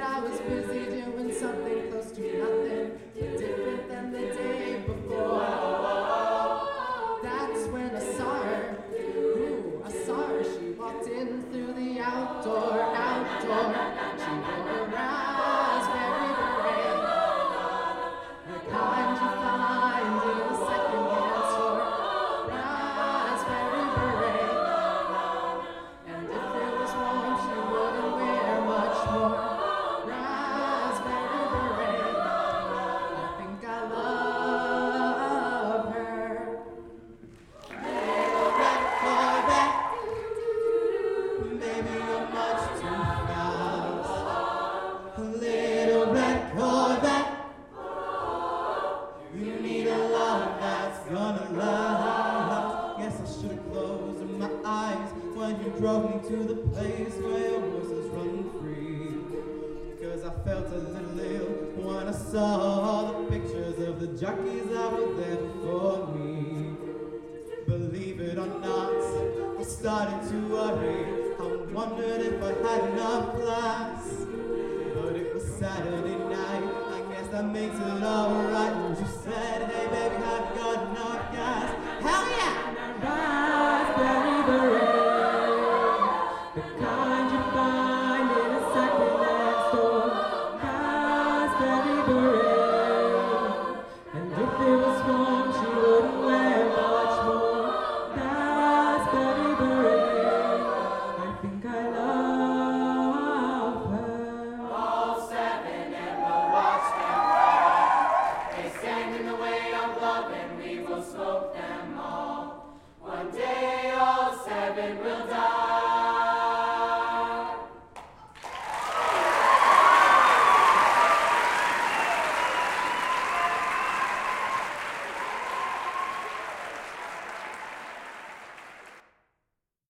said I was busy doing something close to nothing, different than the day before. That's when I saw her. Ooh, I saw her. She walked in through the outdoor. She wore a raspberry beret, the kind you find in a second-hand store. Raspberry beret, and if it was warm, she wouldn't wear much more. Raspberry beret, I think I love her. Little red Corvette, baby, you're much too fast. Little red Corvette, you need a love that's gonna last. Guess I should have closed my eyes when you drove me to the place where your horses run free. Cause I felt a little ill when I saw all the pictures of the jockeys that were there before me. Believe it or not, I started to worry. I wondered if I had enough class. But it was Saturday night, I guess that makes it alright. You said, hey baby, have you got enough gas?